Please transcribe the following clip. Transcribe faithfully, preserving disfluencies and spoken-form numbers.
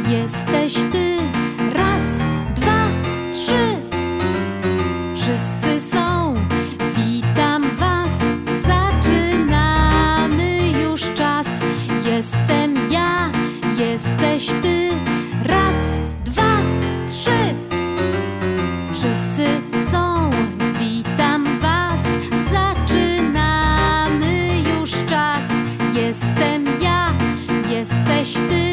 jesteś ty. Raz, dwa, trzy. Wszyscy są, witam was. Zaczynamy już czas. Jestem ja, jesteś ty. Raz, dwa, trzy. Wszyscy są, witam was. Zaczynamy już czas. Jestem ja, jesteś ty.